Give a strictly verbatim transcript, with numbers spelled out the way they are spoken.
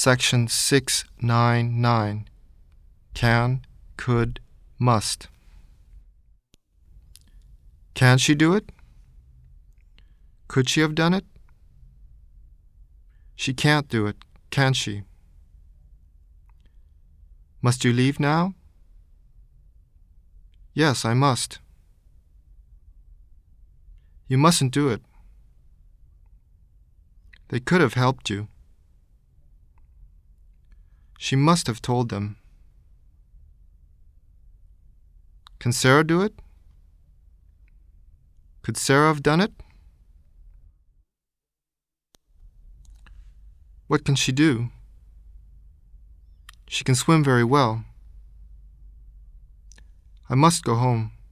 Section six ninety-nine. Can, could, must. Can she do it? Could she have done it? She can't do it, can she? Must you leave now? Yes, I must. You mustn't do it. They could have helped you. She must have told them. Can Sarah do it? Could Sarah have done it? What can she do? She can swim very well. I must go home.